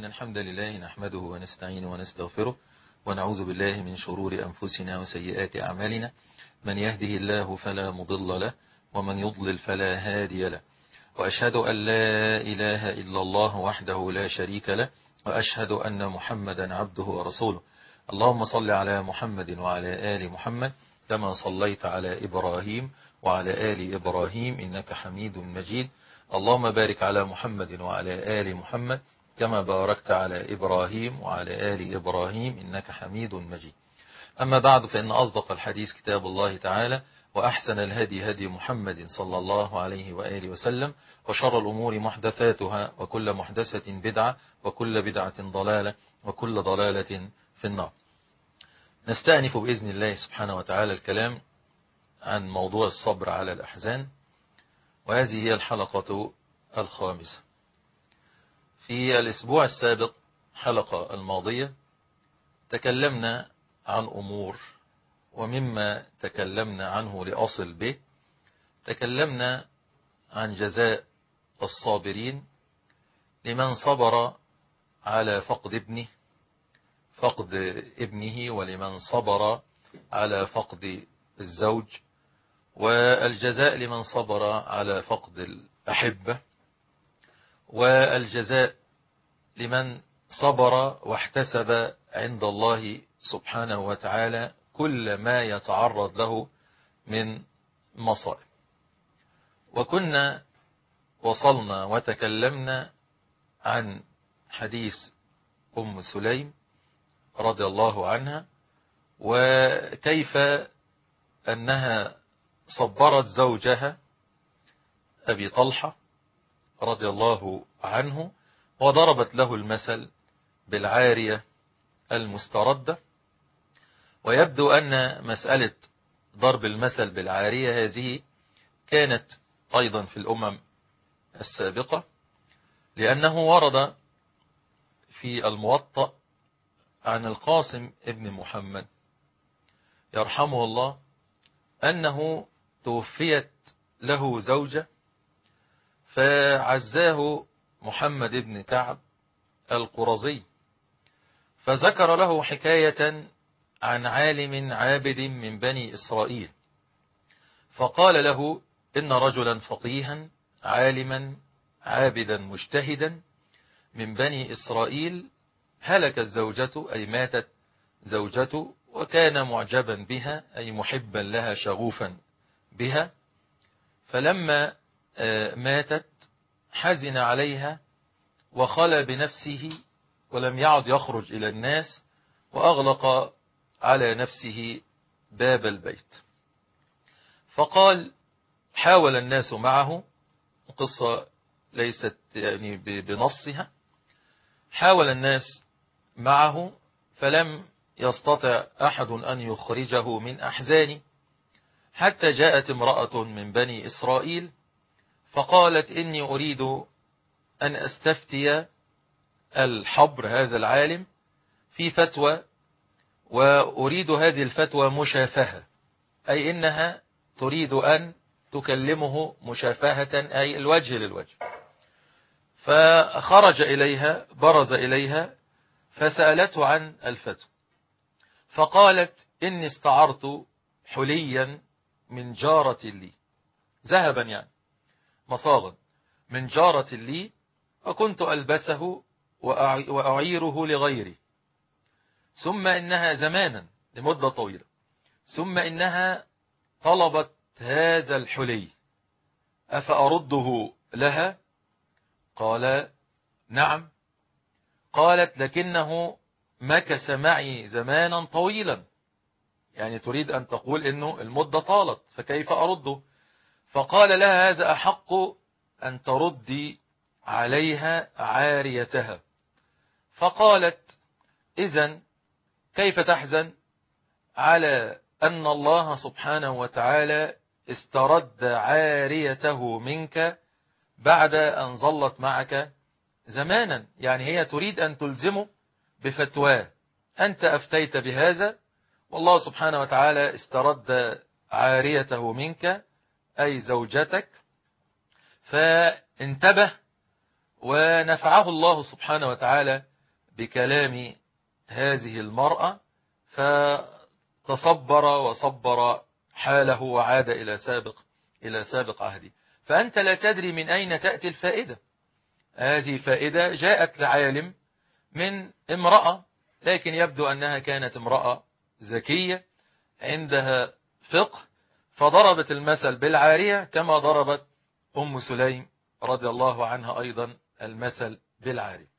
الحمد لله نحمده ونستعينه ونستغفره ونعوذ بالله من شرور أنفسنا وسيئات أعمالنا. من يهده الله فلا مضل له ومن يضلل فلا هادي له، وأشهد أن لا إله إلا الله وحده لا شريك له، وأشهد أن محمدا عبده ورسوله. اللهم صل على محمد وعلى آل محمد كما صليت على إبراهيم وعلى آل إبراهيم إنك حميد مجيد. اللهم بارك على محمد وعلى آل محمد كما باركت على إبراهيم وعلى آل إبراهيم إنك حميد مجيد. أما بعد، فإن أصدق الحديث كتاب الله تعالى، وأحسن الهدي هدي محمد صلى الله عليه وآله وسلم، وشر الأمور محدثاتها، وكل محدثة بدعة، وكل بدعة ضلالة، وكل ضلالة في النار. نستأنف بإذن الله سبحانه وتعالى الكلام عن موضوع الصبر على الأحزان، وهذه هي الحلقة الخامسة. في الأسبوع السابق حلقة الماضية تكلمنا عن أمور، ومما تكلمنا عنه لأصل به تكلمنا عن جزاء الصابرين لمن صبر على فقد ابنه، ولمن صبر على فقد الزوج، والجزاء لمن صبر على فقد الأحبة، والجزاء لمن صبر واحتسب عند الله سبحانه وتعالى كل ما يتعرض له من مصائب. وكنا وصلنا وتكلمنا عن حديث أم سليم رضي الله عنها، وكيف أنها صبرت زوجها أبي طلحة رضي الله عنه، وضربت له المثل بالعارية المستردة. ويبدو أن مسألة ضرب المثل بالعارية هذه كانت أيضا في الأمم السابقة، لأنه ورد في الموطأ عن القاسم ابن محمد يرحمه الله أنه توفيت له زوجة، فعزاه محمد بن كعب القرظي، فذكر له حكاية عن عالم عابد من بني إسرائيل، فقال له: إن رجلا فقيها عالما عابدا مجتهدا من بني إسرائيل هلكت زوجته، أي ماتت زوجته، وكان معجبا بها، أي محبا لها شغوفا بها، فلما ماتت حزن عليها وخلى بنفسه ولم يعد يخرج إلى الناس، وأغلق على نفسه باب البيت. فقال: حاول الناس معه، قصة ليست يعني بنصها، حاول الناس معه فلم يستطع أحد أن يخرجه من أحزانه، حتى جاءت امرأة من بني إسرائيل فقالت: إني أريد أن أستفتي الحبر هذا العالم في فتوى، وأريد هذه الفتوى مشافهة، أي إنها تريد أن تكلمه مشافهة، أي الوجه للوجه. فخرج إليها، برز إليها، فسألته عن الفتوى، فقالت: إني استعرت حليا من جارة لي، ذهبا يعني مصاغا من جارة لي، وكنت ألبسه وأعيره لغيري، ثم إنها زمانا لمدة طويلة، ثم إنها طلبت هذا الحلي، أفأرده لها؟ قال: نعم. قالت: لكنه مكث معي زمانا طويلا، يعني تريد أن تقول إنه المدة طالت، فكيف أرده؟ فقال لها: هذا أحق أن تردي عليها عاريتها. فقالت: إذن كيف تحزن على أن الله سبحانه وتعالى استرد عاريته منك بعد أن ظلت معك زمانا؟ يعني هي تريد أن تلزمه بفتواه، أنت أفتيت بهذا، والله سبحانه وتعالى استرد عاريته منك، أي زوجتك. فانتبه، ونفعه الله سبحانه وتعالى بكلام هذه المرأة، فتصبر وصبر حاله وعاد إلى سابق عهده. فأنت لا تدري من أين تأتي الفائدة. هذه فائدة جاءت لعالم من امرأة، لكن يبدو أنها كانت امرأة ذكية عندها فقه، فضربت المثل بالعارية كما ضربت أم سليم رضي الله عنها أيضا المثل بالعارية.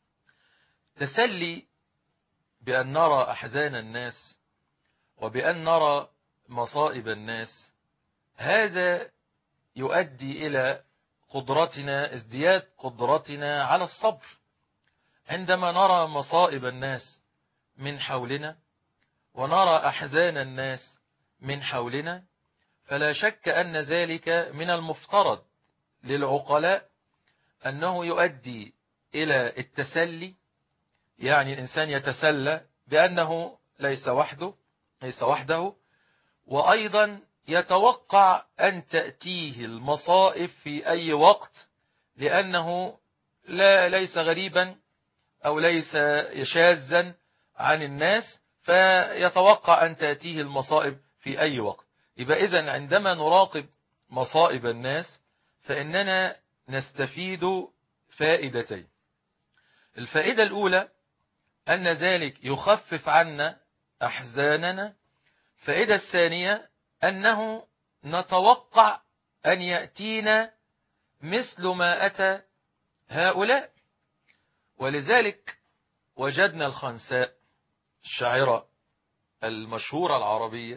تسلي بأن نرى أحزان الناس وبأن نرى مصائب الناس، هذا يؤدي إلى ازدياد قدرتنا على الصبر. عندما نرى مصائب الناس من حولنا ونرى أحزان الناس من حولنا، فلا شك أن ذلك من المفترض للعقلاء أنه يؤدي إلى التسلي، يعني الإنسان يتسلى بأنه ليس وحده، وأيضا يتوقع أن تأتيه المصائب في أي وقت، لأنه ليس غريبا أو ليس شاذا عن الناس، فيتوقع أن تأتيه المصائب في أي وقت. يبقى إذن عندما نراقب مصائب الناس فإننا نستفيد فائدتين. الفائدة الأولى أن ذلك يخفف عنا أحزاننا. الفائدة الثانية أنه نتوقع أن يأتينا مثل ما أتى هؤلاء. ولذلك وجدنا الخنساء الشاعرة المشهورة العربية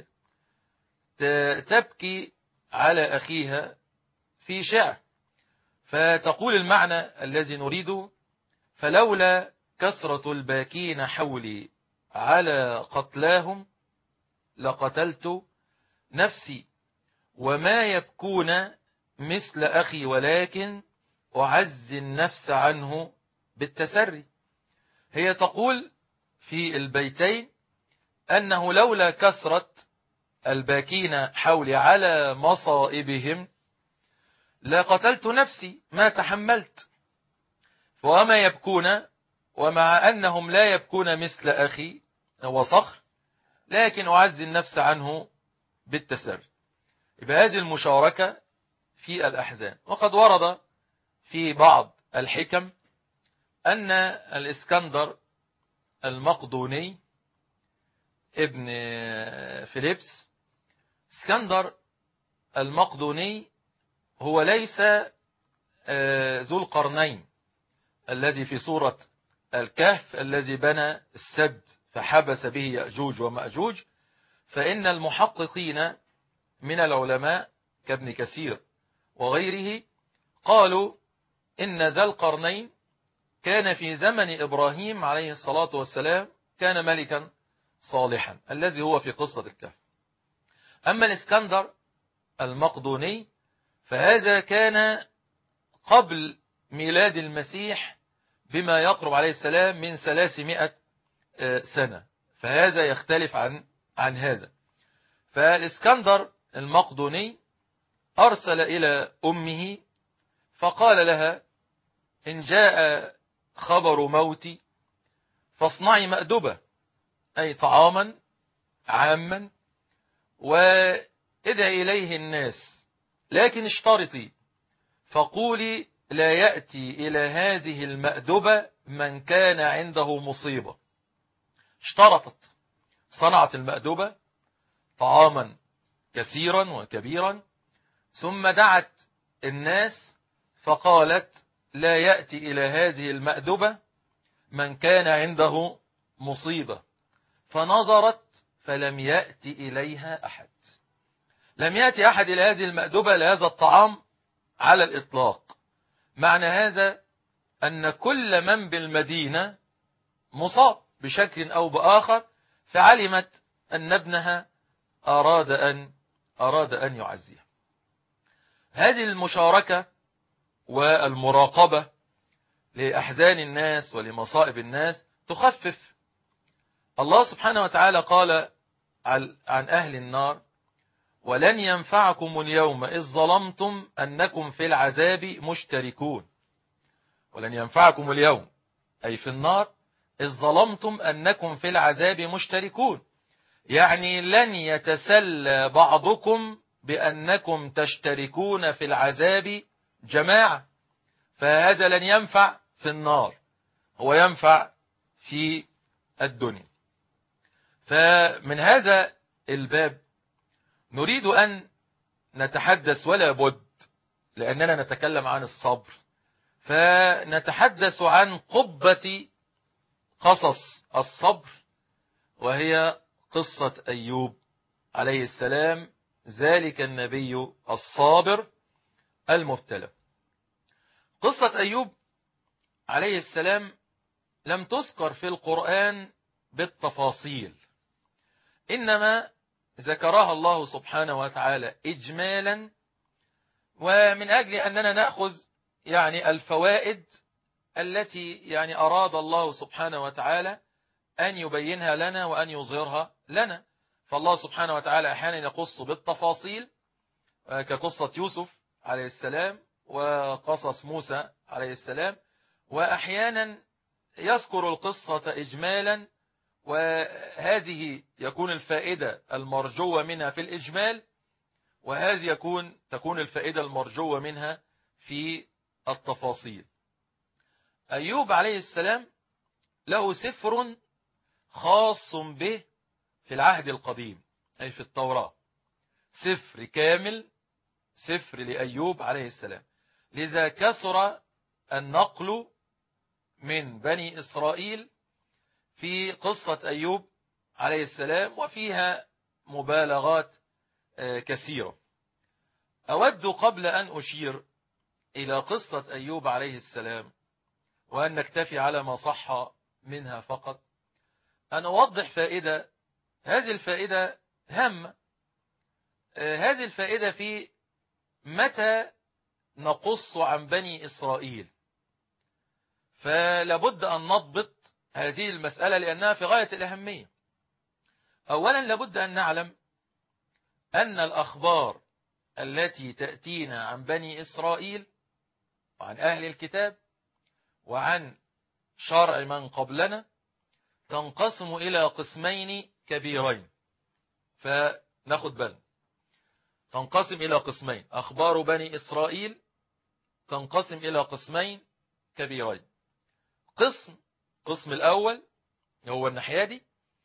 تبكي على أخيها في شعر، فتقول المعنى الذي نريده: فلولا كثرة الباكين حولي على قتلاهم لقتلت نفسي وما يبكون مثل أخي ولكن أعزي النفس عنه بالتسري. هي تقول في البيتين أنه لولا كثرة الباكين حولي على مصائبهم لقتلت نفسي ما تحملت، وما يبكون، ومع أنهم لا يبكون مثل أخي هو صخر لكن أعزي النفس عنه بالتسري. يبقى هذه المشاركة في الأحزان. وقد ورد في بعض الحكم أن الإسكندر المقدوني ابن فيليبس، اسكندر المقدوني هو ليس ذو القرنين الذي في سورة الكهف الذي بنى السد فحبس به يأجوج ومأجوج. فإن المحققين من العلماء كابن كثير وغيره قالوا إن ذا القرنين كان في زمن إبراهيم عليه الصلاة والسلام، كان ملكا صالحا الذي هو في قصة الكهف. أما الإسكندر المقدوني فهذا كان قبل ميلاد المسيح بما يقرب عليه السلام من 300 سنة، فهذا يختلف عن هذا. فالإسكندر المقدوني أرسل إلى أمه فقال لها: إن جاء خبر موتي فاصنعي مأدبة، أي طعاما عاما، وادعي إليه الناس، لكن اشترطي فقولي لا يأتي إلى هذه المأدبة من كان عنده مصيبة. اشترطت، صنعت المأدبة طعاما كثيرا وكبيرا، ثم دعت الناس فقالت لا يأتي إلى هذه المأدبة من كان عنده مصيبة. فنظرت فلم يأتي إليها أحد، لم يأتي أحد إلى هذه المأدبة لهذا الطعام على الإطلاق. معنى هذا أن كل من بالمدينة مصاب بشكل أو بآخر، فعلمت أن ابنها أراد أن يعزيه. هذه المشاركة والمراقبة لأحزان الناس ولمصائب الناس تخفف. الله سبحانه وتعالى قال عن أهل النار: ولن ينفعكم اليوم إذ ظلمتم أنكم في العذاب مشتركون. ولن ينفعكم اليوم أي في النار إذ ظلمتم أنكم في العذاب مشتركون، يعني لن يتسلى بعضكم بأنكم تشتركون في العذاب جماعة، فهذا لن ينفع في النار، هو ينفع في الدنيا. فمن هذا الباب نريد أن نتحدث، ولا بد لأننا نتكلم عن الصبر، فنتحدث عن قبة قصص الصبر، وهي قصة أيوب عليه السلام، ذلك النبي الصابر المبتلى. قصة أيوب عليه السلام لم تذكر في القرآن بالتفاصيل، إنما ذكرها الله سبحانه وتعالى إجمالا، ومن أجل أننا نأخذ يعني الفوائد التي يعني أراد الله سبحانه وتعالى أن يبينها لنا وأن يظهرها لنا. فالله سبحانه وتعالى أحيانا يقص بالتفاصيل كقصة يوسف عليه السلام وقصص موسى عليه السلام، وأحيانا يذكر القصة إجمالا، وهذه يكون الفائدة المرجوة منها في الإجمال، وهذه تكون الفائدة المرجوة منها في التفاصيل. أيوب عليه السلام له سفر خاص به في العهد القديم، أي في التوراة، سفر كامل، سفر لأيوب عليه السلام. لذا كثر النقل من بني إسرائيل في قصة أيوب عليه السلام، وفيها مبالغات كثيرة. أود قبل أن أشير إلى قصة أيوب عليه السلام وأن نكتفي على ما صح منها فقط، أن أوضح فائدة. هذه الفائدة هامة، هذه الفائدة في متى نقص عن بني إسرائيل، فلابد أن نضبط هذه المسألة لأنها في غاية الأهمية. أولا لابد أن نعلم أن الأخبار التي تأتينا عن بني إسرائيل وعن أهل الكتاب وعن شرع من قبلنا تنقسم إلى قسمين كبيرين، فناخد بالنا. تنقسم إلى قسمين، أخبار بني إسرائيل تنقسم إلى قسمين كبيرين. قسم الأول هو الناحية دي،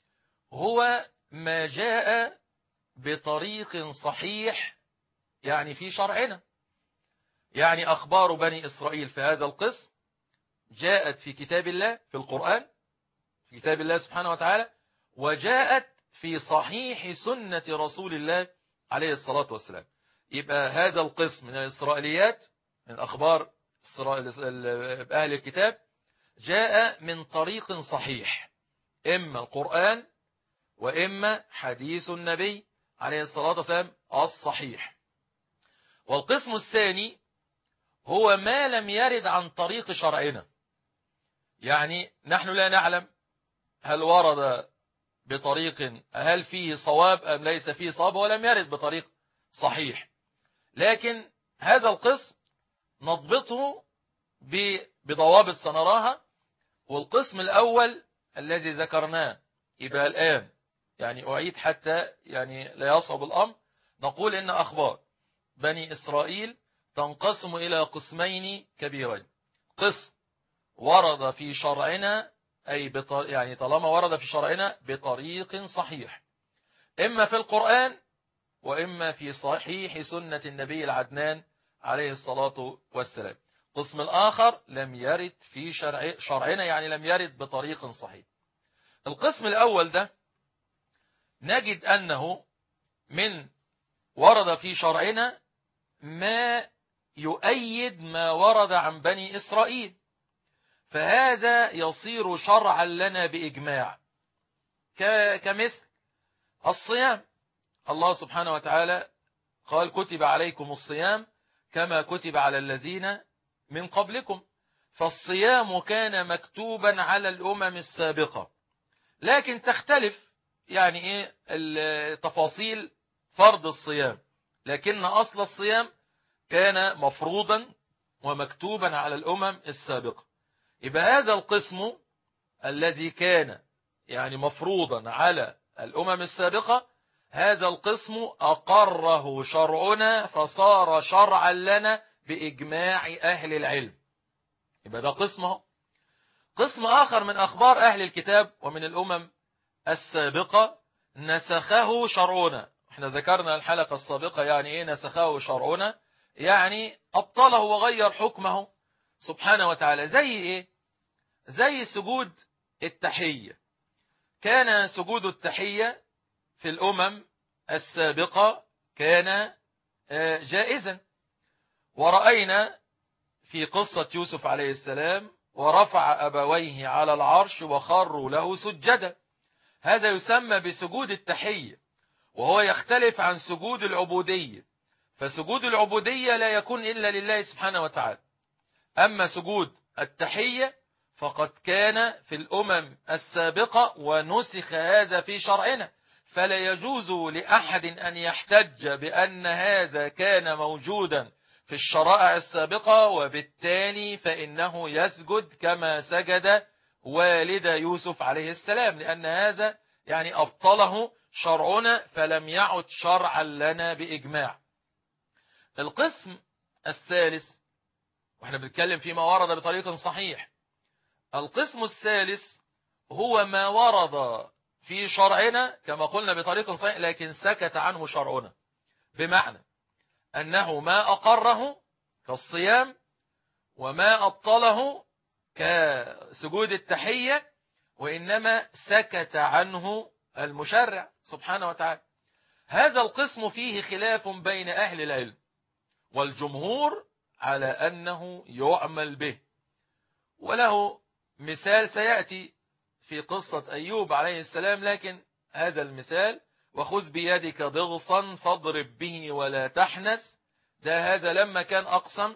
هو ما جاء بطريق صحيح يعني في شرعنا، يعني أخبار بني إسرائيل في هذا القسم جاءت في كتاب الله، في القرآن، في كتاب الله سبحانه وتعالى، وجاءت في صحيح سنة رسول الله عليه الصلاة والسلام. يبقى هذا القسم من الإسرائيليات، من أخبار أهل الكتاب، جاء من طريق صحيح، إما القرآن وإما حديث النبي عليه الصلاة والسلام الصحيح. والقسم الثاني هو ما لم يرد عن طريق شرعنا، يعني نحن لا نعلم هل ورد بطريق، هل فيه صواب أم ليس فيه صواب، ولم يرد بطريق صحيح. لكن هذا القسم نضبطه بضوابط سنراها. والقسم الأول الذي ذكرناه يبقى الآن يعني أعيد حتى يعني لا يصعب الأمر، نقول إن أخبار بني إسرائيل تنقسم إلى قسمين كبيرين. قسم ورد في شرعنا، أي يعني طالما ورد في شرعنا بطريق صحيح، إما في القرآن وإما في صحيح سنة النبي العدنان عليه الصلاة والسلام. قسم الآخر لم يرد في شرعنا، يعني لم يرد بطريق صحيح. القسم الأول ده نجد أنه من ورد في شرعنا ما يؤيد ما ورد عن بني إسرائيل، فهذا يصير شرعا لنا بإجماع، كمثل الصيام. الله سبحانه وتعالى قال كتب عليكم الصيام كما كتب على الذين من قبلكم، فالصيام كان مكتوبا على الأمم السابقة، لكن تختلف يعني تفاصيل فرض الصيام، لكن أصل الصيام كان مفروضا ومكتوبا على الأمم السابقة. يبقى هذا القسم الذي كان يعني مفروضا على الأمم السابقة، هذا القسم أقره شرعنا فصار شرعا لنا بإجماع أهل العلم. يبقى ده قسمه. قسم آخر من أخبار أهل الكتاب ومن الأمم السابقة نسخه شرعنا. احنا ذكرنا الحلقة السابقة يعني ايه نسخه شرعنا، يعني أبطله وغير حكمه سبحانه وتعالى. زي ايه؟ زي سجود التحية. كان سجود التحية في الأمم السابقة كان جائزا، ورأينا في قصة يوسف عليه السلام ورفع أبويه على العرش وخروا له سجدا. هذا يسمى بسجود التحية، وهو يختلف عن سجود العبودية. فسجود العبودية لا يكون إلا لله سبحانه وتعالى، أما سجود التحية فقد كان في الأمم السابقة ونسخ هذا في شرعنا. فلا يجوز لأحد أن يحتج بأن هذا كان موجودا في الشرائع السابقة وبالتالي فإنه يسجد كما سجد والد يوسف عليه السلام، لأن هذا يعني أبطله شرعنا فلم يعد شرعا لنا بإجماع. القسم الثالث، واحنا بنتكلم فيما ورد بطريق صحيح، القسم الثالث هو ما ورد في شرعنا كما قلنا بطريق صحيح لكن سكت عنه شرعنا، بمعنى أنه ما أقره كالصيام وما أبطله كسجود التحية، وإنما سكت عنه المشرع سبحانه وتعالى. هذا القسم فيه خلاف بين أهل العلم، والجمهور على أنه يعمل به. وله مثال سيأتي في قصة أيوب عليه السلام، لكن هذا المثال وخذ بيدك ضغصا فاضرب به ولا تحنس، ده هذا لما كان أقسم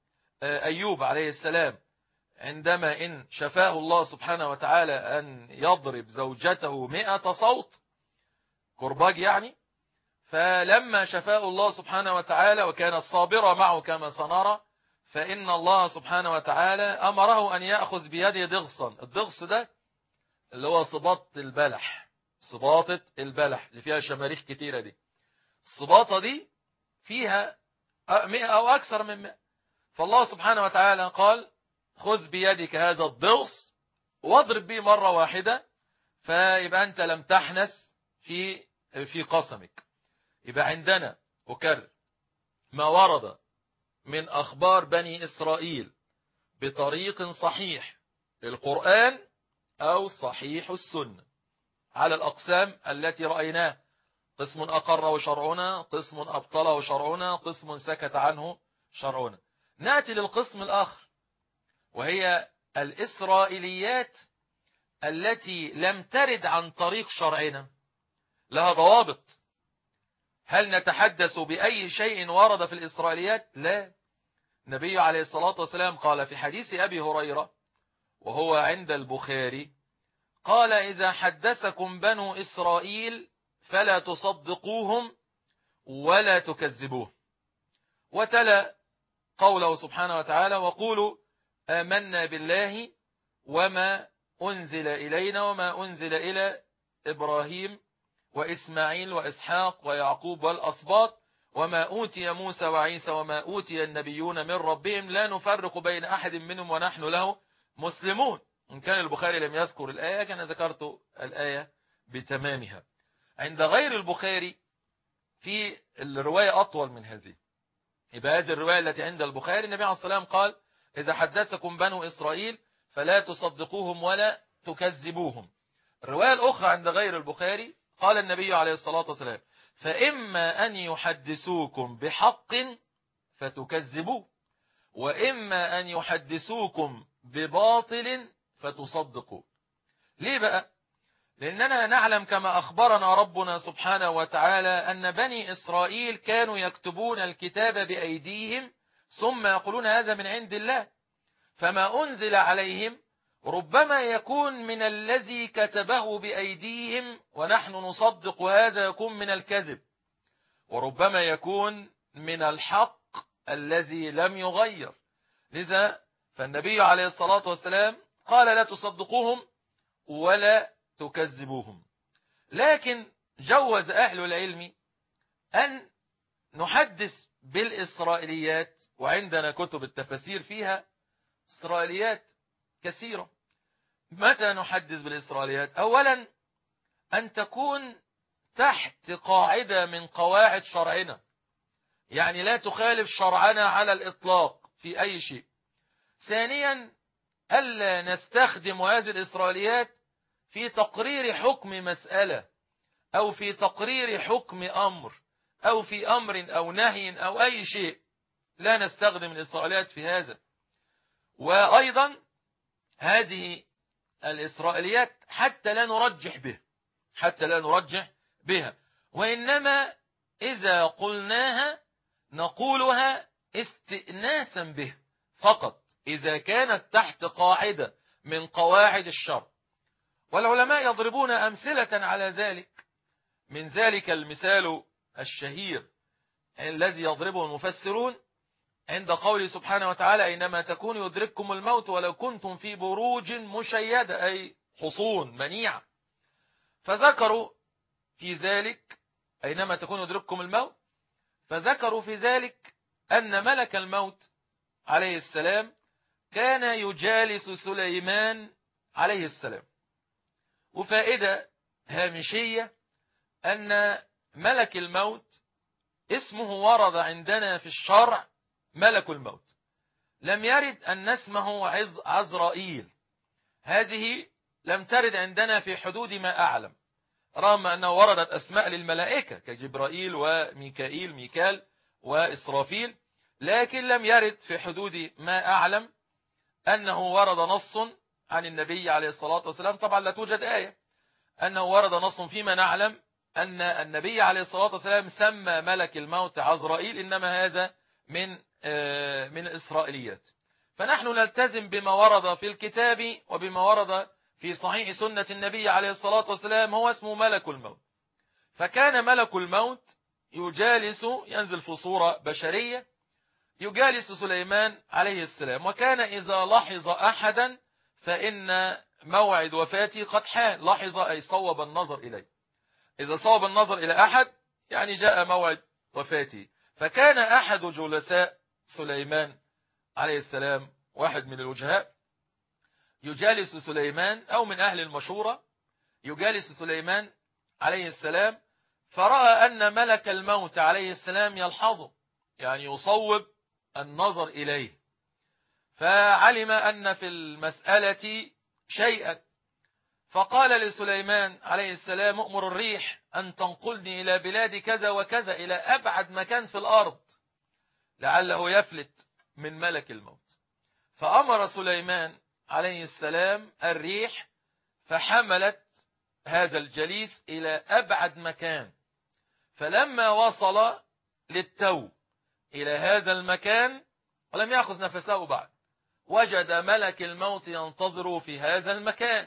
أيوب عليه السلام عندما إن شفاه الله سبحانه وتعالى أن يضرب زوجته 100 صوت كرباج يعني، فلما شفاه الله سبحانه وتعالى وكان الصابر معه كما سنرى، فإن الله سبحانه وتعالى أمره أن يأخذ بيده ضغصا. الضغص ده اللي هو صباطة البلح، صباطة البلح اللي فيها شماريخ كتيرة دي، الصباطة دي فيها 100 أو أكثر من 100. فالله سبحانه وتعالى قال خذ بيدك هذا الضغص واضرب به مرة واحدة، فيبقى أنت لم تحنس في قسمك. يبقى عندنا أكرر ما ورد من أخبار بني إسرائيل بطريق صحيح القرآن أو صحيح السنة على الأقسام التي رأيناه: قسم أقره شرعنا، قسم أبطله شرعنا، قسم سكت عنه شرعنا. نأتي للقسم الآخر، وهي الإسرائيليات التي لم ترد عن طريق شرعنا، لها ضوابط. هل نتحدث بأي شيء ورد في الإسرائيليات؟ لا. النبي عليه الصلاة والسلام قال في حديث أبي هريرة وهو عند البخاري، قال إذا حدثكم بنو إسرائيل فلا تصدقوهم ولا تكذبوه. وتلا قوله سبحانه وتعالى وقولوا آمنا بالله وما أنزل إلينا وما أنزل إلى إبراهيم وإسماعيل وإسحاق ويعقوب والأسباط وما أوتي موسى وعيسى وما أوتي النبيون من ربهم لا نفرق بين أحد منهم ونحن له مسلمون. إن كان البخاري لم يذكر الآية كان ذكرت الآية بتمامها. عند غير البخاري في الرواية أطول من هذه. يبقى هذه الرواية التي عند البخاري النبي عليه الصلاة والسلام قال إذا حدثكم بنو إسرائيل فلا تصدقوهم ولا تكذبوهم. الرواية الأخرى عند غير البخاري قال النبي عليه الصلاة والسلام فإما أن يحدثوكم بحق فتكذبوه وإما أن يحدثوكم بباطل فتصدقوا. ليه بقى؟ لأننا نعلم كما أخبرنا ربنا سبحانه وتعالى أن بني إسرائيل كانوا يكتبون الكتاب بأيديهم ثم يقولون هذا من عند الله، فما أنزل عليهم ربما يكون من الذي كتبه بأيديهم ونحن نصدق هذا يكون من الكذب، وربما يكون من الحق الذي لم يغير. لذا فالنبي عليه الصلاة والسلام قال لا تصدقوهم ولا تكذبوهم. لكن جوز أهل العلم أن نحدث بالإسرائيليات، وعندنا كتب التفاسير فيها إسرائيليات كثيرة. متى نحدث بالإسرائيليات؟ أولا أن تكون تحت قاعدة من قواعد شرعنا، يعني لا تخالف شرعنا على الإطلاق في أي شيء. ثانيا ألا نستخدم هذه الإسرائيليات في تقرير حكم مسألة أو في تقرير حكم أمر أو في أمر أو نهي أو أي شيء، لا نستخدم الإسرائيليات في هذا. وأيضا هذه الإسرائيليات حتى لا نرجح بها، وإنما إذا قلناها نقولها استئناسا به فقط، إذا كانت تحت قاعدة من قواعد الشرع. والعلماء يضربون أمثلة على ذلك، من ذلك المثال الشهير الذي يضربه المفسرون عند قوله سبحانه وتعالى: أينما تكونوا يدرككم الموت ولو كنتم في بروج مشيدة، أي حصون منيعة. فذكروا في ذلك أينما تكونوا يدرككم الموت، فذكروا في ذلك أن ملك الموت عليه السلام كان يجالس سليمان عليه السلام. وفائدة هامشية أن ملك الموت اسمه ورد عندنا في الشرع ملك الموت، لم يرد أن اسمه عزرائيل. هذه لم ترد عندنا في حدود ما أعلم، رغم أنه وردت أسماء للملائكة كجبرائيل وميكائيل، ميكال وإسرافيل، لكن لم يرد في حدود ما أعلم أنه ورد نص عن النبي عليه الصلاة والسلام. طبعا لا توجد آية أنه ورد نص فيما نعلم أن النبي عليه الصلاة والسلام سمى ملك الموت عزرائيل، إنما هذا من الإسرائيليات. فنحن نلتزم بما ورد في الكتاب وبما ورد في صحيح سنة النبي عليه الصلاة والسلام، هو اسمه ملك الموت. فكان ملك الموت ينزل في صورة بشرية يجالس سليمان عليه السلام، وكان إذا لحظ أحدا فإن موعد وفاته قد حان. لحظ أي صوب النظر إليه، إذا صوب النظر إلى أحد يعني جاء موعد وفاته. فكان أحد جلساء سليمان عليه السلام، واحد من الوجهاء، يجالس سليمان أو من أهل المشورة يجالس سليمان عليه السلام، فرأى أن ملك الموت عليه السلام يلحظه، يعني يصوب النظر إليه، فعلم أن في المسألة شيئا، فقال لسليمان عليه السلام: أؤمر الريح أن تنقلني إلى بلاد كذا وكذا، إلى أبعد مكان في الأرض، لعله يفلت من ملك الموت. فأمر سليمان عليه السلام الريح فحملت هذا الجليس إلى أبعد مكان. فلما وصل للتو إلى هذا المكان ولم يأخذ نفسه بعد، وجد ملك الموت ينتظر في هذا المكان.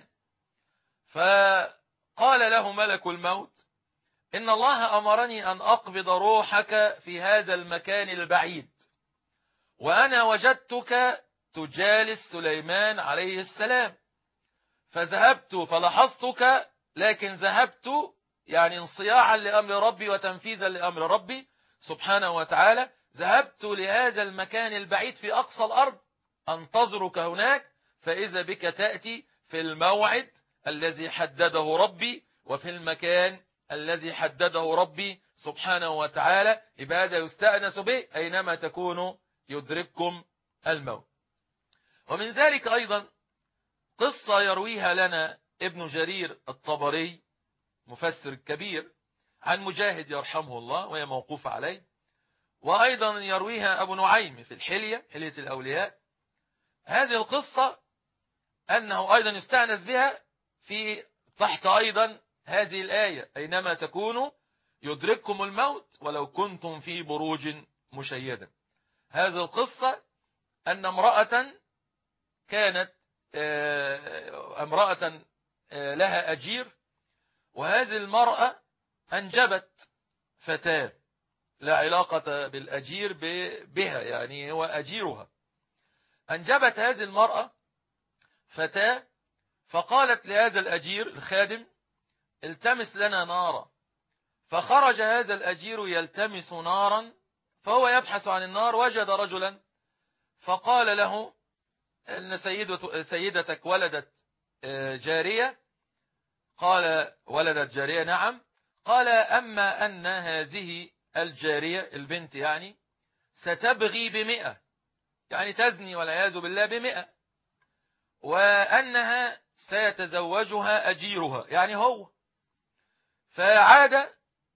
فقال له ملك الموت: إن الله أمرني أن أقبض روحك في هذا المكان البعيد، وأنا وجدتك تجالس سليمان عليه السلام، فذهبت فلحظتك، لكن ذهبت يعني انصياعا لأمر ربي وتنفيذا لأمر ربي سبحانه وتعالى، ذهبت لهذا المكان البعيد في أقصى الأرض أنتظرك هناك، فإذا بك تأتي في الموعد الذي حدده ربي وفي المكان الذي حدده ربي سبحانه وتعالى. يبقى هذا يستأنس به، أينما تكونوا يدرككم الموت. ومن ذلك أيضا قصة يرويها لنا ابن جرير الطبري مفسر الكبير عن مجاهد يرحمه الله، وهي موقوفة عليه، وأيضا يرويها أبو نعيم في حلية الأولياء. هذه القصة أنه أيضا يستأنس بها في تحت أيضا هذه الآية: أينما تكونوا يدرككم الموت ولو كنتم في بروج مشيدة. هذه القصة أن امرأة كانت امرأة لها أجير، وهذه المرأة أنجبت فتاة لا علاقة بالأجير بها، يعني هو أجيرها. أنجبت هذه المرأة فتاة، فقالت لهذا الأجير الخادم: التمس لنا نارا. فخرج هذا الأجير يلتمس نارا، فهو يبحث عن النار، وجد رجلا فقال له: إن سيدتك ولدت جارية. قال: ولدت جارية؟ نعم. قال: أما أن هذه الجارية البنت يعني ستبغي ب100، يعني تزني والعياذ بالله ب100، وأنها سيتزوجها أجيرها يعني هو. فعاد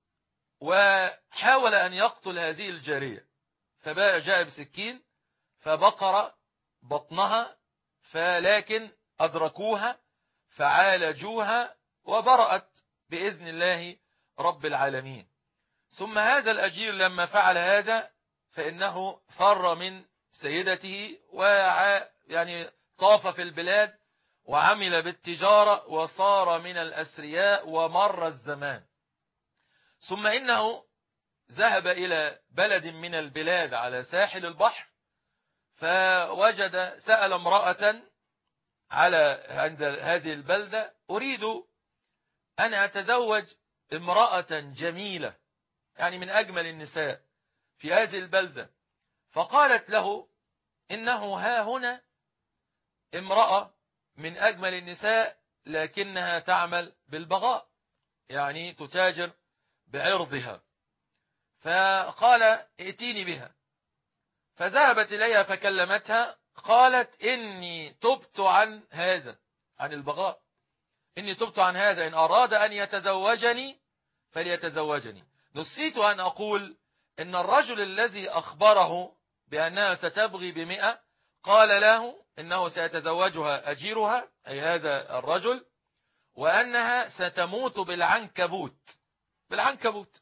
وحاول أن يقتل هذه الجارية، فجاء بسكين فبقر بطنها، فلكن أدركوها فعالجوها وبرأت بإذن الله رب العالمين. ثم هذا الأجير لما فعل هذا فإنه فر من سيدته يعني طاف في البلاد وعمل بالتجارة وصار من الأثرياء ومر الزمان. ثم إنه ذهب إلى بلد من البلاد على ساحل البحر، فوجد سأل امرأة عند هذه البلدة: أريد أن أتزوج امرأة جميلة، يعني من أجمل النساء في هذه البلدة. فقالت له: إنه ها هنا امرأة من أجمل النساء، لكنها تعمل بالبغاء، يعني تتاجر بعرضها. فقال: ائتيني بها. فذهبت إليها فكلمتها، قالت: إني تبت عن هذا، عن البغاء، إني تبت عن هذا، إن أراد أن يتزوجني فليتزوجني. نسيت أن أقول إن الرجل الذي أخبره بأنها ستبغي ب100 قال له إنه سيتزوجها أجيرها، أي هذا الرجل، وأنها ستموت بالعنكبوت.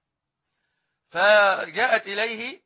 فجاءت إليه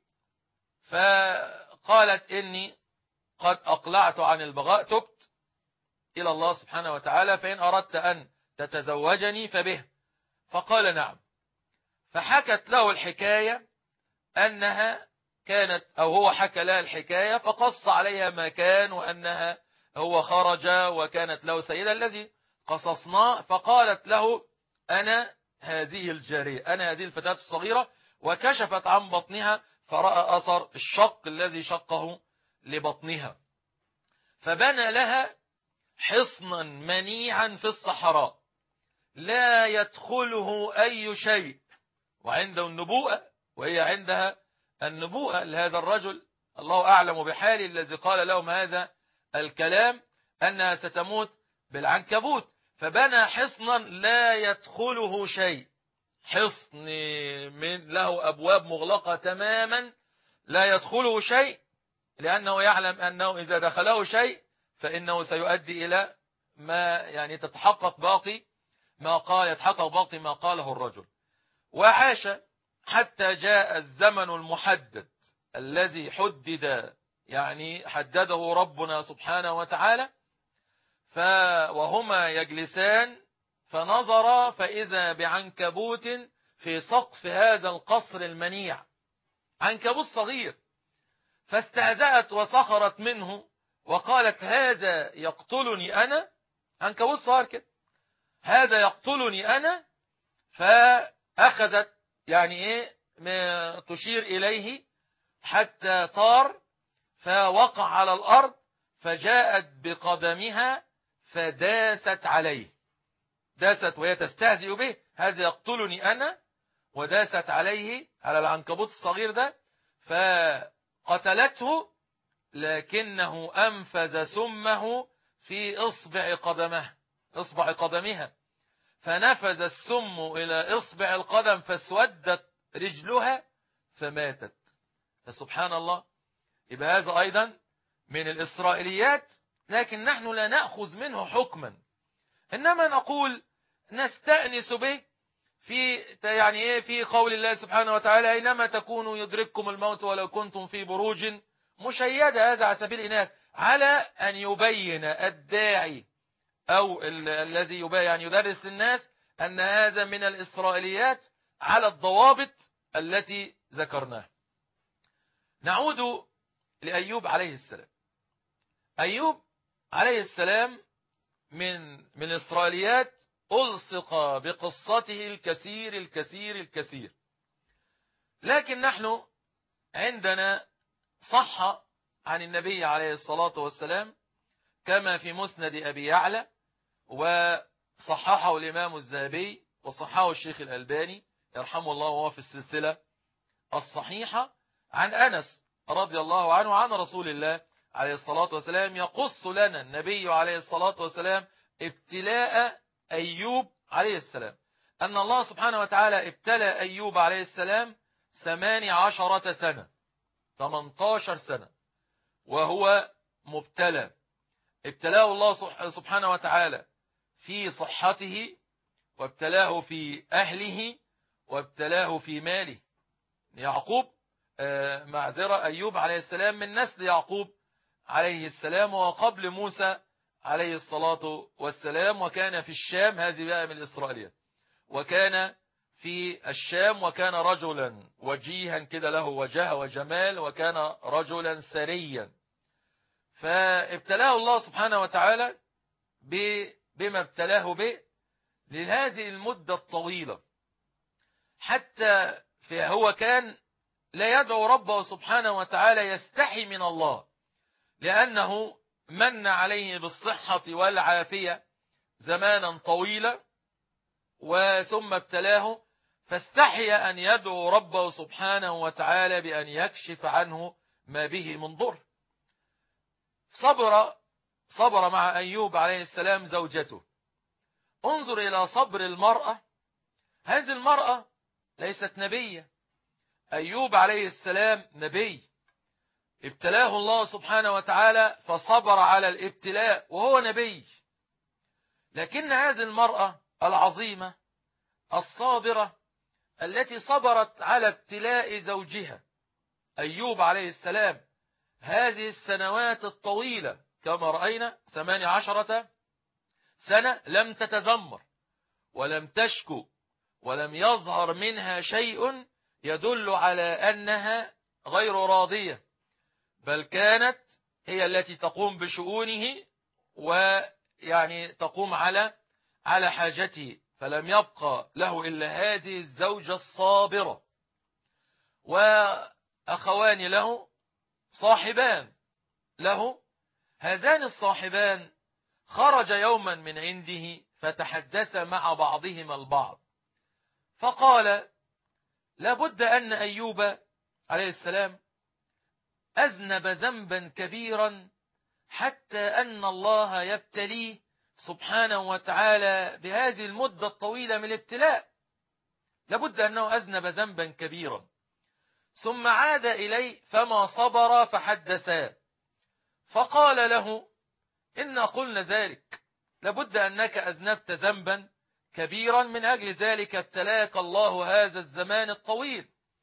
فقالت: إني قد أقلعت عن البغاء، تبت إلى الله سبحانه وتعالى، فإن أردت أن تتزوجني فبه. فقال: نعم. فحكت له الحكاية أنها كانت، أو هو حكى لها الحكاية فقص عليها ما كان، وأنها هو خرج وكانت له سيدة الذي قصصناه. فقالت له: أنا هذه الجارية، أنا هذه الفتاة الصغيرة، وكشفت عن بطنها فرأى أثر الشق الذي شقه لبطنها. فبنى لها حصنا منيعا في الصحراء لا يدخله أي شيء، وعنده النبوءة وهي عندها النبوءة لهذا الرجل، الله أعلم بحاله الذي قال لهم هذا الكلام أنها ستموت بالعنكبوت. فبنى حصنا لا يدخله شيء، حصن من له أبواب مغلقة تماما لا يدخله شيء، لأنه يعلم أنه إذا دخله شيء فإنه سيؤدي إلى ما يعني يتحقق باقي ما قاله الرجل. وعاش حتى جاء الزمن المحدد الذي حدده ربنا سبحانه وتعالى. وهما يجلسان فنظرا فإذا بعنكبوت في سقف هذا القصر المنيع، عنكبوت صغير، فاستهزأت وسخرت منه وقالت: هذا يقتلني أنا، عنكبوت صغير كده، هذا يقتلني أنا. فأخذت ما تشير إليه حتى طار فوقع على الأرض، فجاءت بقدمها فداست عليه، داست وهي تستهزئ به، هذا يقتلني أنا، وداست عليه على العنكبوت الصغير ده فقتلته، لكنه أنفذ سمه في إصبع قدمها، فنفذ السم إلى إصبع القدم فاسودت رجلها فماتت. فسبحان الله. يبقى هذا أيضا من الإسرائيليات، لكن نحن لا نأخذ منه حكما، إنما نقول نستأنس به في قول الله سبحانه وتعالى: أينما تكونوا يدرككم الموت ولو كنتم في بروج مشيدة. هذا على سبيل الإناث، على أن يبين الداعي أو الذي يدرس للناس أن هذا من الإسرائيليات على الضوابط التي ذكرناها. نعود لأيوب عليه السلام. أيوب عليه السلام من الإسرائيليات ألصق بقصته الكثير الكثير الكثير. لكن نحن عندنا صح عن النبي عليه الصلاة والسلام كما في مسند أبي يعلى، وصححه الإمام الذهبي وصححه الشيخ الألباني يرحمه الله وهو في السلسلة الصحيحة، عن أنس رضي الله عنه عن رسول الله عليه الصلاة والسلام يقص لنا النبي عليه الصلاة والسلام ابتلاء أيوب عليه السلام، أن الله سبحانه وتعالى ابتلى أيوب عليه السلام 18 سنة 18 سنة وهو مبتلى. ابتلاه الله سبحانه وتعالى في صحته، وابتلاه في أهله، وابتلاه في ماله. يعقوب معذرة أيوب عليه السلام من نسل يعقوب عليه السلام، وقبل موسى عليه الصلاة والسلام، وكان في الشام. هذه بقى من الإسرائيليات. وكان في الشام، وكان رجلا وجيها كده له وجه وجمال، وكان رجلا سريا. فابتلاه الله سبحانه وتعالى بما ابتلاه به لهذه المدة الطويلة، حتى هو كان لا يدعو ربه سبحانه وتعالى، يستحي من الله، لأنه من عليه بالصحة والعافية زمانا طويلا، وثم ابتلاه فاستحي أن يدعو ربه سبحانه وتعالى بأن يكشف عنه ما به من ضر. صبر مع أيوب عليه السلام زوجته. انظر إلى صبر المرأة. هذه المرأة ليست نبية، أيوب عليه السلام نبي، ابتلاه الله سبحانه وتعالى فصبر على الابتلاء وهو نبي. لكن هذه المرأة العظيمة الصابرة التي صبرت على ابتلاء زوجها أيوب عليه السلام هذه السنوات الطويلة كما رأينا 18 سنة، لم تتذمر ولم تشكو ولم يظهر منها شيء يدل على أنها غير راضية، بل كانت هي التي تقوم بشؤونه ويعني تقوم على حاجته. فلم يبقى له إلا هذه الزوجة الصابرة. وأخوان له صاحبان له، هذان الصاحبان خرج يوما من عنده فتحدث مع بعضهما البعض، فقال لابد أن أيوب عليه السلام أذنب ذنبا كبيرا حتى أن الله يبتليه سبحانه وتعالى بهذه المدة الطويلة من الابتلاء. لابد أنه أذنب ذنبا كبيرا. ثم عاد إليه فما صبر فحدثا، فقال له إنا قلنا ذلك، لابد أنك أذنبت ذنبا كبيرا، من أجل ذلك ابتلاك الله هذا الزمان الطويل،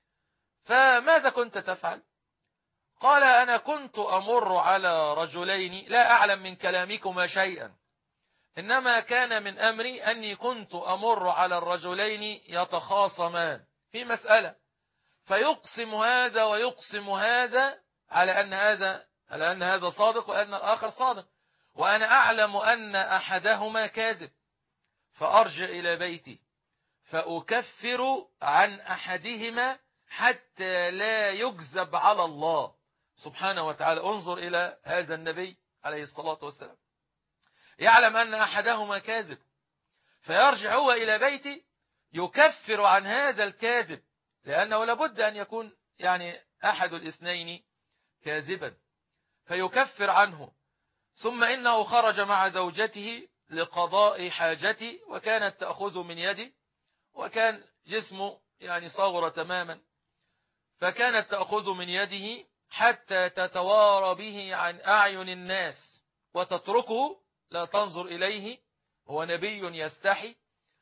فماذا كنت تفعل؟ قال أنا كنت أمر على رجلين لا أعلم من كلامكما شيئا، إنما كان من أمري أني كنت أمر على الرجلين يتخاصمان في مسألة، فيقسم هذا ويقسم هذا على أن هذا صادق وأن الآخر صادق، وأنا أعلم أن أحدهما كاذب، فأرجع إلى بيتي فأكفر عن أحدهما حتى لا يكذب على الله سبحانه وتعالى. انظر إلى هذا النبي عليه الصلاة والسلام، يعلم أن أحدهما كاذب، فيرجع هو إلى بيتي يكفر عن هذا الكاذب، لأنه لابد أن يكون يعني أحد الاثنين كاذبا، فيكفر عنه. ثم إنه خرج مع زوجته لقضاء حاجته، وكانت تأخذ من يدي، وكان جسمه يعني صغر تماما، فكانت تأخذ من يده حتى تتوارى به عن أعين الناس وتتركه، لا تنظر إليه، هو نبي يستحي،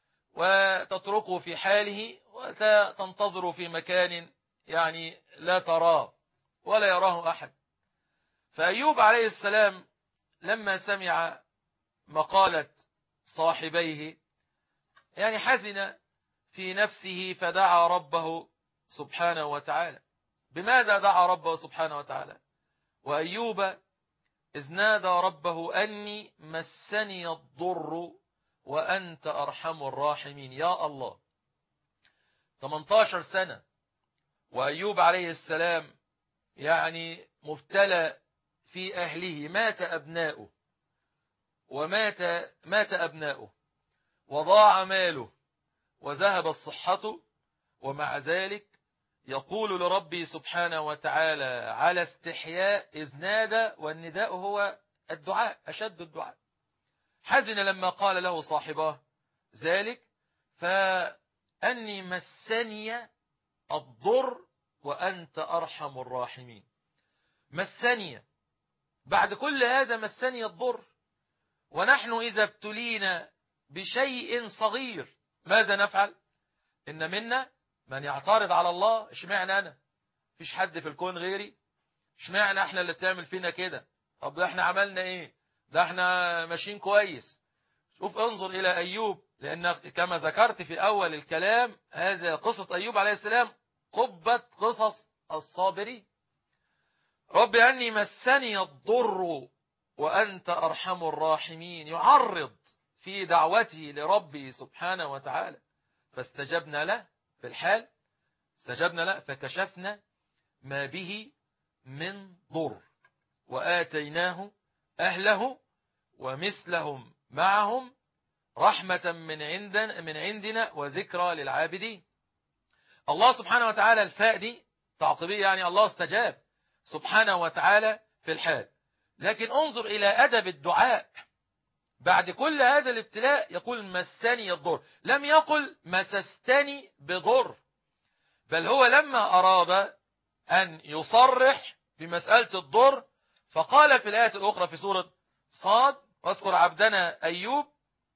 وتتركه في حاله وتنتظر في مكان يعني لا تراه ولا يراه أحد. فأيوب عليه السلام لما سمع مقالة صاحبيه يعني حزن في نفسه، فدعا ربه سبحانه وتعالى. بماذا دعا ربه سبحانه وتعالى؟ وأيوب إذ نادى ربه أني مسني الضر وأنت أرحم الراحمين. يا الله، 18 سنة وأيوب عليه السلام يعني مبتلى في أهله، مات أبناؤه وضاع ماله وذهبت صحته، ومع ذلك يقول لربي سبحانه وتعالى على استحياء إذ نادى، والنداء هو الدعاء، أشد الدعاء. حزن لما قال له صاحباه ذلك، فأني مسني الضر وأنت أرحم الراحمين. مسني، بعد كل هذا مسني الضر، ونحن إذا ابتلينا بشيء صغير ماذا نفعل؟ إن منا من يعترض على الله، اشمعنى أنا؟ فيش حد في الكون غيري؟ اشمعنى احنا اللي بتعمل فينا كده؟ طب احنا عملنا ايه؟ ده احنا ماشيين كويس. شوف، انظر إلى أيوب، لأن كما ذكرت في أول الكلام هذا قصة أيوب عليه السلام قبة قصص الصابرين. رب أني مسني الضر وأنت أرحم الراحمين، يعرض في دعوته لربه سبحانه وتعالى، فاستجبنا له في الحال، استجبنا له فكشفنا ما به من ضر وآتيناه أهله ومثلهم معهم رحمة من عندنا وذكرى للعابدين. الله سبحانه وتعالى الفاء دي تعقيبية، يعني الله استجاب سبحانه وتعالى في الحال. لكن انظر إلى أدب الدعاء بعد كل هذا الابتلاء، يقول مسني الضر، لم يقل مسستني بضر، بل هو لما أراد أن يصرح بمسألة الضر فقال في الآية الأخرى في سورة صاد: واذكر عبدنا أيوب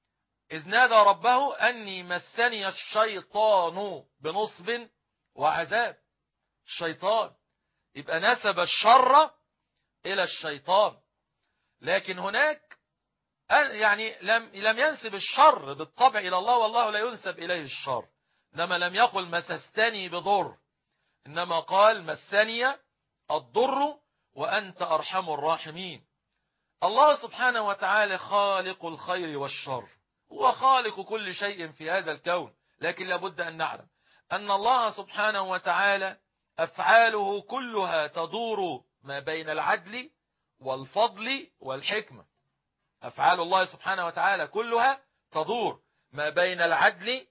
إذ نادى ربه أني مسني الشيطان بنصب وعذاب. الشيطان يبقى نسب الشر إلى الشيطان، لكن هناك يعني لم ينسب الشر بالطبع إلى الله، والله لا ينسب إليه الشر. إنما لم يقل مسستني بضر، إنما قال مسني الضر وأنت أرحم الراحمين. الله سبحانه وتعالى خالق الخير والشر، هو خالق كل شيء في هذا الكون، لكن لابد أن نعلم أن الله سبحانه وتعالى أفعاله كلها تدور ما بين العدل والفضل والحكمة. أفعال الله سبحانه وتعالى كلها تدور ما بين العدل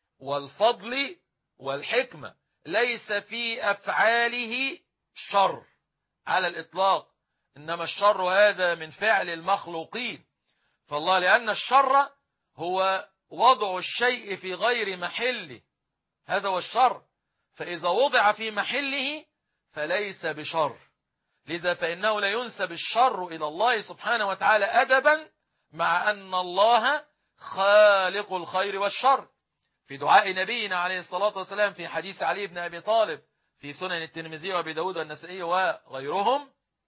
والفضل والحكمة، ليس في أفعاله شر على الإطلاق، إنما الشر هذا من فعل المخلوقين. فالله لأن الشر هو وضع الشيء في غير محله، هذا هو الشر، فإذا وضع في محله فليس بشر. لذا فإنه لا ينسب الشر إلى الله سبحانه وتعالى أدبا مع أن الله خالق الخير والشر. في دعاء نبينا عليه الصلاة والسلام في حديث علي بن أبي طالب في سنن الترمذي وأبي داود والنسائي وغيرهم،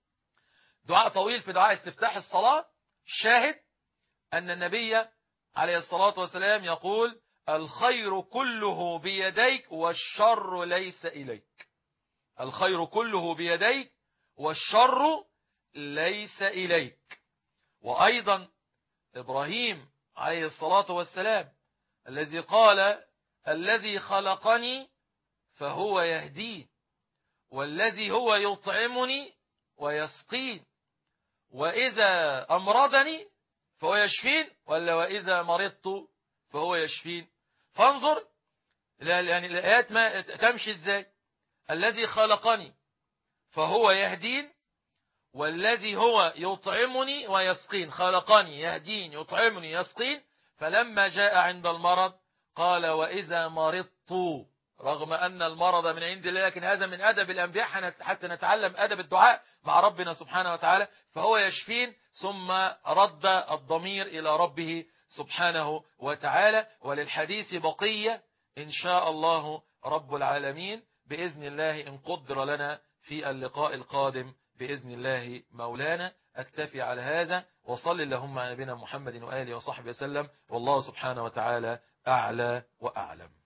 دعاء طويل في دعاء استفتاح الصلاة، الشاهد أن النبي عليه الصلاة والسلام يقول: الخير كله بيديك والشر ليس إليك. الخير كله بيديك والشر ليس إليك. وأيضا إبراهيم عليه الصلاة والسلام الذي قال: الذي خلقني فهو يهدين، والذي هو يطعمني ويسقين، وإذا أمرضني فهو يشفين، ولا وإذا مرضت فهو يشفين. فانظر يعني الآيات ما تمشي إزاي: الذي خلقني فهو يهدين، والذي هو يطعمني ويسقين. خلقني، يهدين، يطعمني، يسقين. فلما جاء عند المرض قال: وإذا مرضت، رغم أن المرض من عند الله، لكن هذا من أدب الأنبياء حتى نتعلم أدب الدعاء مع ربنا سبحانه وتعالى. فهو يشفين، ثم رد الضمير إلى ربه سبحانه وتعالى. وللحديث بقية إن شاء الله رب العالمين بإذن الله، إن قدر لنا في اللقاء القادم بإذن الله مولانا. أكتفي على هذا، وصل اللهم على نبينا محمد وآله وصحبه وسلم، والله سبحانه وتعالى أعلى وأعلم.